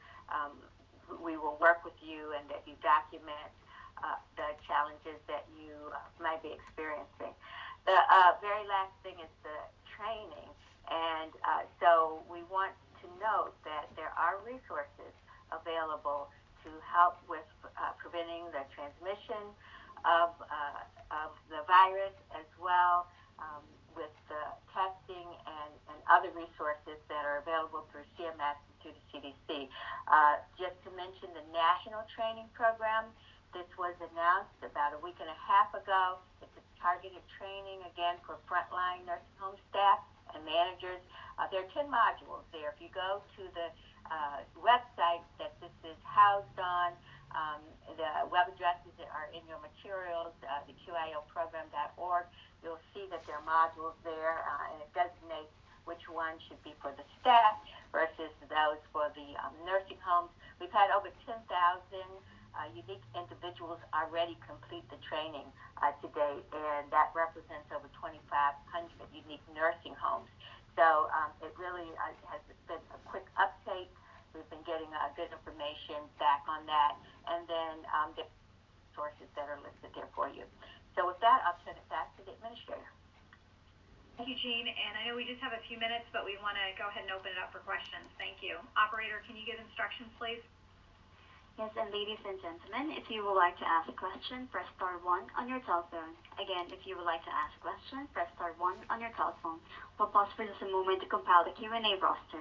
we will work with you and that you document the challenges that you might be experiencing. The very last thing is the training. And so we want to note that there are resources available to help with preventing the transmission of the virus, as well with the testing and other resources that are available through CMS and through the CDC. Just to mention the national training program, this was announced about a week and a half ago. It's a targeted training, again, for frontline nursing home staff and managers. There are 10 modules there. If you go to the website that this is housed on, the web addresses that are in your materials, the QIOprogram.org, you'll see that there are modules there, and it designates which one should be for the staff versus those for the nursing homes. We've had over 10,000 unique individuals already complete the training to date, and that represents over 2,500 unique nursing homes. So it really has been a quick uptake. We've been getting good information back on that, and then the sources that are listed there for you. So with that, I'll turn it back to the administrator. Thank you, Jean. And I know we just have a few minutes, but we want to go ahead and open it up for questions. Thank you. Operator, can you give instructions, please? Yes, and ladies and gentlemen, if you would like to ask a question, press star 1 on your telephone. Again, if you would like to ask a question, press star 1 on your telephone. We'll pause for just a moment to compile the Q&A roster.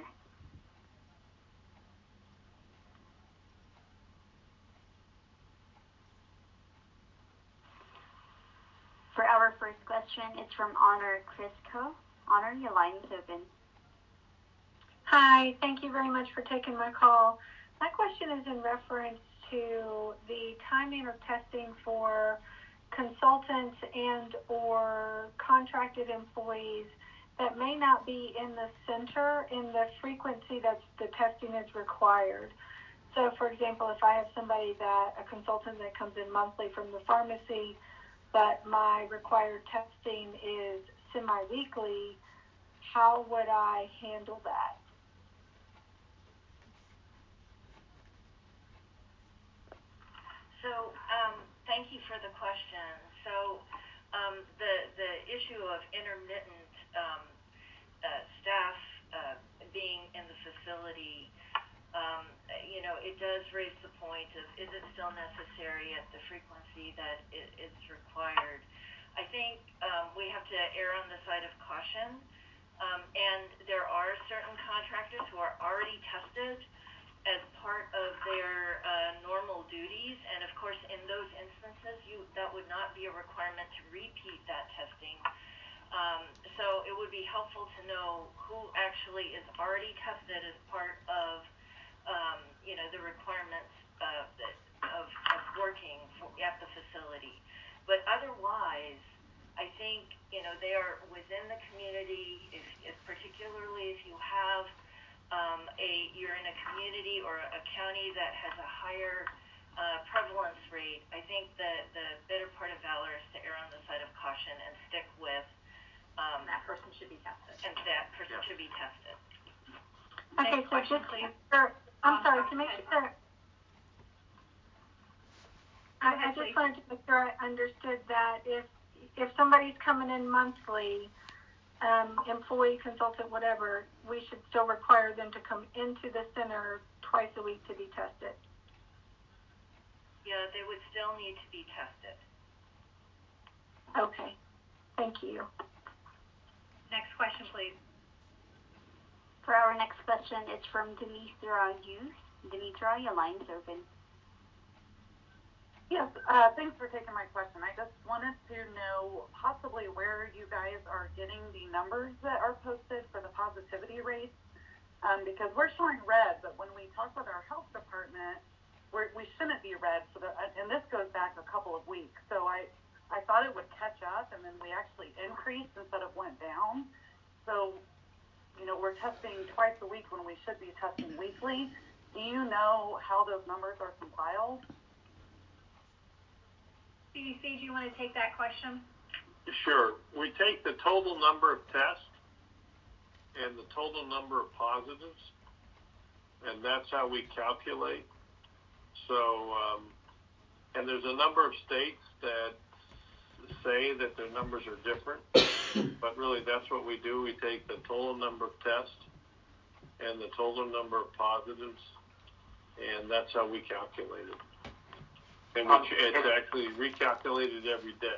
For our first question, it's from Honor Crisco. Honor, your line is open. Hi, thank you very much for taking my call. My question is in reference to the timing of testing for consultants and or contracted employees that may not be in the center in the frequency that the testing is required. So, for example, if I have a consultant that comes in monthly from the pharmacy, but my required testing is semi-weekly, how would I handle that? So, thank you for the question. So, the issue of intermittent staff being in the facility, it does raise the point of, is it still necessary at the frequency that is required? I think we have to err on the side of caution, and there are certain contractors who are already tested as part of their normal duties, and of course, in those instances, that would not be a requirement to repeat that testing. So it would be helpful to know who actually is already tested as part of, the requirements of working at the facility. But otherwise, I think, they are within the community, if particularly if you have you're in a community or a county that has a higher prevalence rate, I think that the better part of valor is to err on the side of caution and stick with that person should be tested. And that person should be tested. Okay, Next so question, just please. I'm sorry, to make sure. I just please. wanted to make sure I understood that if somebody's coming in monthly, employee, consultant, whatever, we should still require them to come into the center twice a week to be tested. Yeah, they would still need to be tested. Okay, thank you. Next question, please. For our next question, it's from Demetra Hughes. Demetra, your line's open. Yes, thanks for taking my question. I just wanted to know possibly where you guys are getting the numbers that are posted for the positivity rates, because we're showing red, but when we talk with our health department, we shouldn't be red, and this goes back a couple of weeks. So I thought it would catch up, and then we actually increased instead of went down. So, we're testing twice a week when we should be testing weekly. Do you know how those numbers are compiled? CDC, do you want to take that question? Sure. We take the total number of tests and the total number of positives, and that's how we calculate. So, and there's a number of states that say that their numbers are different, but really that's what we do. We take the total number of tests and the total number of positives, and that's how we calculate it. And it's actually recalculated every day.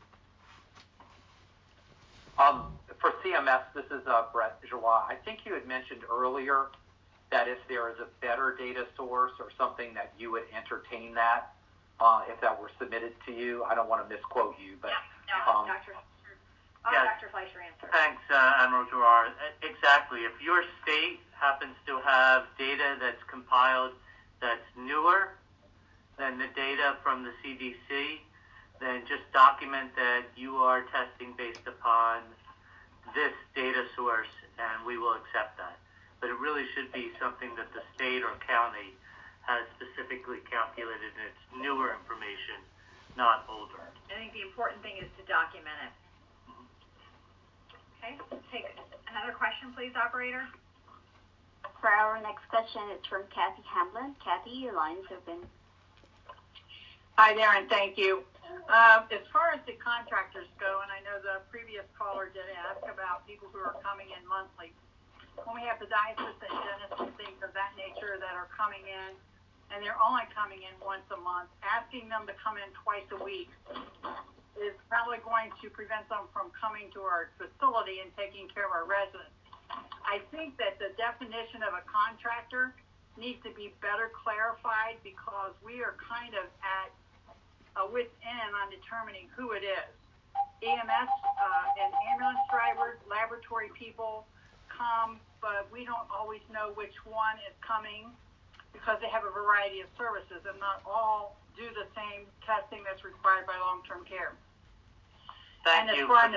For CMS, this is Brett Giroir. I think you had mentioned earlier that if there is a better data source or something that you would entertain that, if that were submitted to you. I don't want to misquote you, but... No, Dr. Fleischer answer. Thanks, Admiral Giroir. Exactly. If your state happens to have data that's compiled that's newer than the data from the CDC, then just document that you are testing based upon this data source, and we will accept that. But it really should be something that the state or county has specifically calculated, and it's newer information, not older. I think the important thing is to document it. Okay, take another question, please, operator. For our next question, it's from Kathy Hamlin. Kathy, your line's open. Hi there, and thank you. As far as the contractors go, and I know the previous caller did ask about people who are coming in monthly. When we have podiatrists and dentists and things of that nature that are coming in, and they're only coming in once a month, asking them to come in twice a week is probably going to prevent them from coming to our facility and taking care of our residents. I think that the definition of a contractor needs to be better clarified, because we are kind of at a wit's end on determining who it is. EMS and ambulance drivers, laboratory people come, but we don't always know which one is coming, because they have a variety of services and not all do the same testing that's required by long-term care. Thank you. I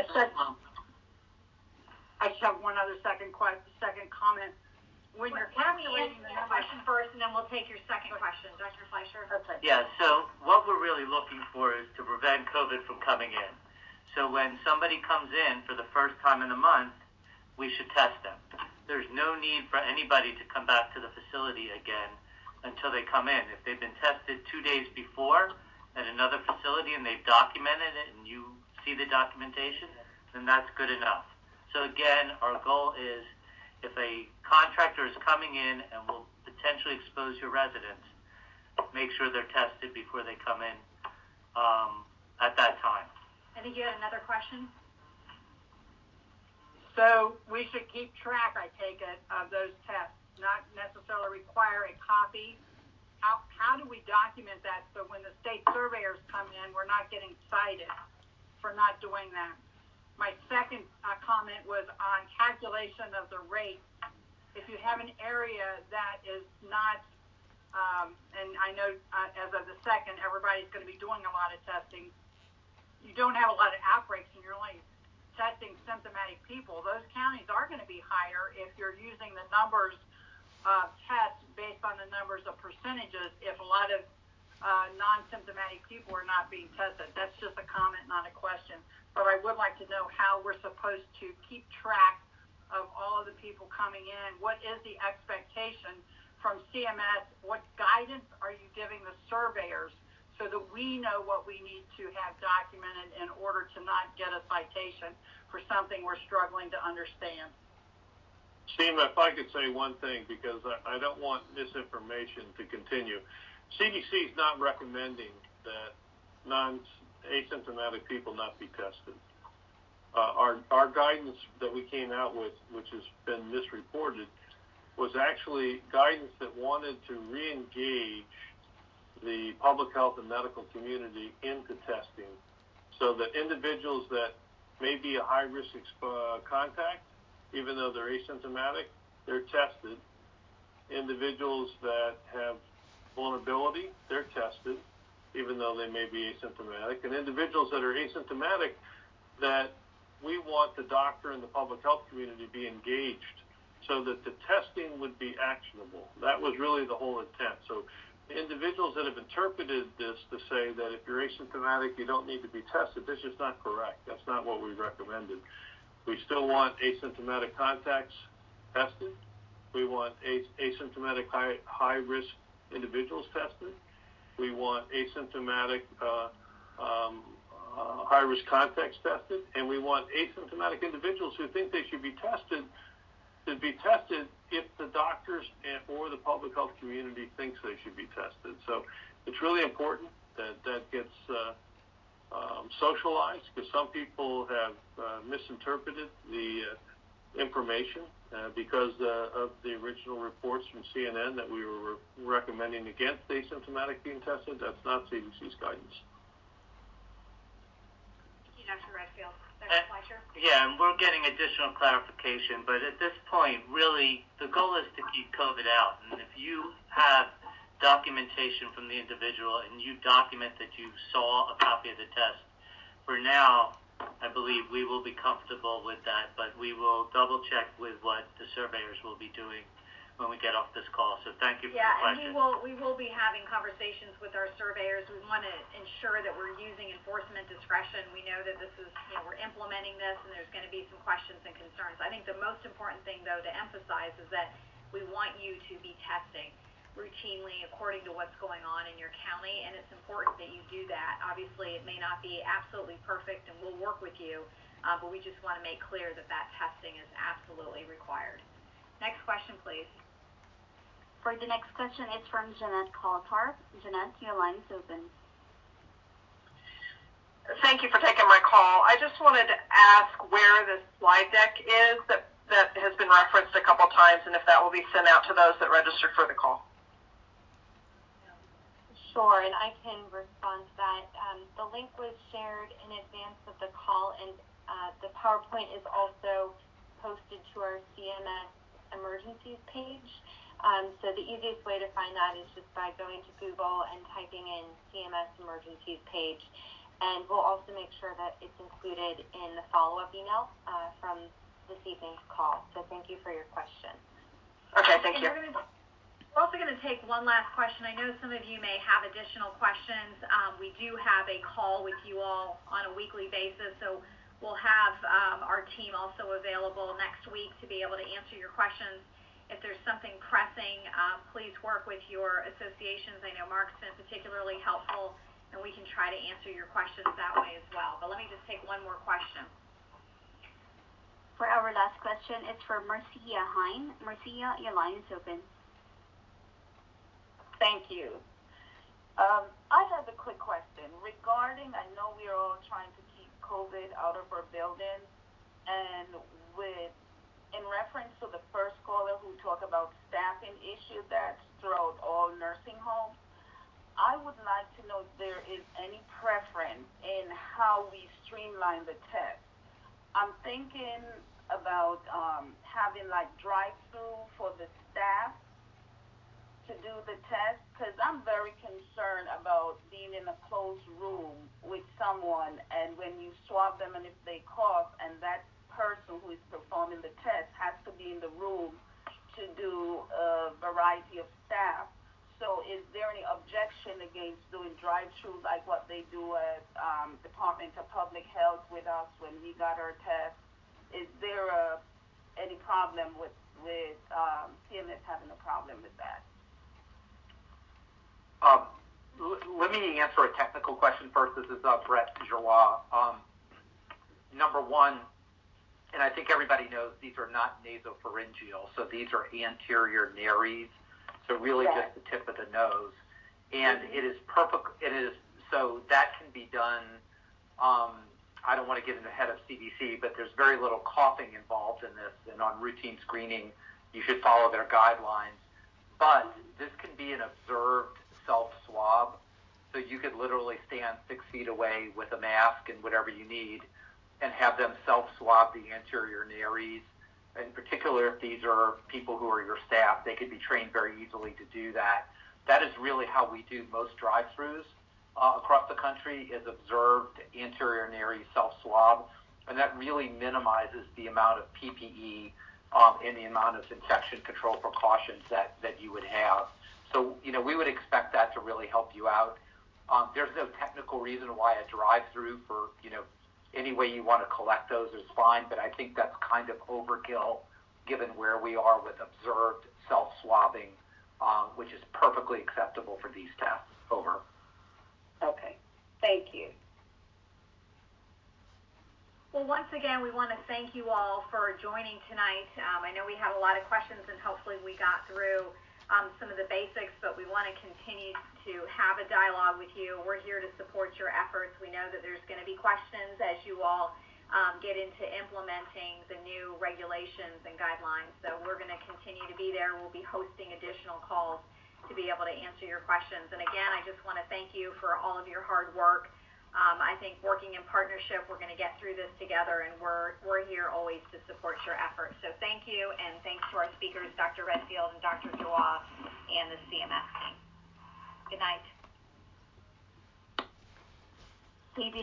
just have one other second comment. When you're calculating the number, question first, and then we'll take your second question, Dr. Fleischer. Okay. Yeah, so what we're really looking for is to prevent COVID from coming in. So when somebody comes in for the first time in the month, we should test them. There's no need for anybody to come back to the facility again until they come in. If they've been tested 2 days before at another facility and they've documented it and you see the documentation, then that's good enough. So again, our goal is, if a contractor is coming in and will potentially expose your residents, make sure they're tested before they come in at that time. I think you had another question. So we should keep track, I take it, of those tests. not necessarily require a copy. How do we document that so when the state surveyors come in, we're not getting cited for not doing that? My second comment was on calculation of the rate. If you have an area that is not, and I know as of the second, everybody's going to be doing a lot of testing. You don't have a lot of outbreaks and you're only testing symptomatic people. Those counties are going to be higher if you're using the numbers of tests based on the numbers of percentages if a lot of non-symptomatic people are not being tested. That's just a comment, not a question. But I would like to know how we're supposed to keep track of all of the people coming in. What is the expectation from CMS? What guidance are you giving the surveyors so that we know what we need to have documented in order to not get a citation for something we're struggling to understand? Seema, if I could say one thing, because I don't want misinformation to continue. CDC is not recommending that asymptomatic people not be tested. Our guidance that we came out with, which has been misreported, was actually guidance that wanted to re-engage the public health and medical community into testing so that individuals that may be a high-risk contact, even though they're asymptomatic, they're tested. Individuals that have vulnerability, they're tested, even though they may be asymptomatic. And individuals that are asymptomatic, that we want the doctor and the public health community to be engaged so that the testing would be actionable. That was really the whole intent. So individuals that have interpreted this to say that if you're asymptomatic, you don't need to be tested, that's just not correct. That's not what we recommended. We still want asymptomatic contacts tested. We want asymptomatic high-risk individuals tested. We want asymptomatic high-risk contacts tested. And we want asymptomatic individuals who think they should be tested to be tested if the doctors or the public health community thinks they should be tested. So it's really important that that gets socialized, because some people have misinterpreted the information because of the original reports from CNN that we were recommending against asymptomatic being tested. That's not CDC's guidance. Thank you, Dr. Redfield. Dr. Fleischer? Yeah, and we're getting additional clarification, but at this point, really, the goal is to keep COVID out. And if you have documentation from the individual and you document that you saw a copy of the test, for now, I believe we will be comfortable with that, but we will double check with what the surveyors will be doing when we get off this call. So thank you for the question. Yeah, and we will be having conversations with our surveyors. We want to ensure that we're using enforcement discretion. We know that this is, we're implementing this and there's going to be some questions and concerns. I think the most important thing, though, to emphasize is that we want you to be testing routinely according to what's going on in your county, and it's important that you do that. Obviously, it may not be absolutely perfect, and we'll work with you, but we just want to make clear that that testing is absolutely required. Next question, please. For the next question, it's from Jeanette Coltarp. Jeanette, your line is open. Thank you for taking my call. I just wanted to ask where the slide deck is that has been referenced a couple times, and if that will be sent out to those that registered for the call. Sure, and I can respond to that. The link was shared in advance of the call, and the PowerPoint is also posted to our CMS emergencies page. So the easiest way to find that is just by going to Google and typing in CMS emergencies page. And we'll also make sure that it's included in the follow-up email from this evening's call. So thank you for your question. Okay, thank you. We're also going to take one last question. I know some of you may have additional questions. We do have a call with you all on a weekly basis, so we'll have our team also available next week to be able to answer your questions. If there's something pressing, please work with your associations. I know Mark's been particularly helpful, and we can try to answer your questions that way as well. But let me just take one more question. For our last question, it's for Marcia Hine. Marcia, your line is open. Thank you. I have a quick question regarding, I know we are all trying to keep COVID out of our buildings, and with in reference to the first caller who talked about staffing issue that's throughout all nursing homes, I would like to know if there is any preference in how we streamline the test. I'm thinking about having like drive-through for the staff to do the test, because I'm very concerned about being in a closed room with someone, and when you swab them and if they cough, and that person who is performing the test has to be in the room to do a variety of staff. So is there any objection against doing drive-through like what they do at Department of Public Health with us when we got our test? Is there any problem with CMS having a problem with that? Let me answer a technical question first. This is Brett Giroir. Number one, and I think everybody knows these are not nasopharyngeal, so these are anterior nares, so really just the tip of the nose. And it is perfect. It is so that can be done. I don't want to get in the head of CDC, but there's very little coughing involved in this, and on routine screening, you should follow their guidelines. But this can be an observed self-swab, so you could literally stand 6 feet away with a mask and whatever you need and have them self-swab the anterior nares. In particular, if these are people who are your staff, they could be trained very easily to do that. That is really how we do most drive-thrus across the country, is observed anterior nares self-swab, and that really minimizes the amount of PPE and the amount of infection control precautions that you would have. So, we would expect that to really help you out. There's no technical reason why a drive-through for, any way you want to collect those is fine, but I think that's kind of overkill given where we are with observed self-swabbing, which is perfectly acceptable for these tests. Over. Okay. Thank you. Well, once again, we want to thank you all for joining tonight. I know we had a lot of questions, and hopefully we got through some of the basics, but we want to continue to have a dialogue with you. We're here to support your efforts. We know that there's going to be questions as you all get into implementing the new regulations and guidelines. So we're going to continue to be there. We'll be hosting additional calls to be able to answer your questions. And again, I just want to thank you for all of your hard work. I think working in partnership, we're going to get through this together, and we're here always to support your efforts. So thank you, and thanks to our speakers, Dr. Redfield and Dr. Giroir, and the CMS team. Good night.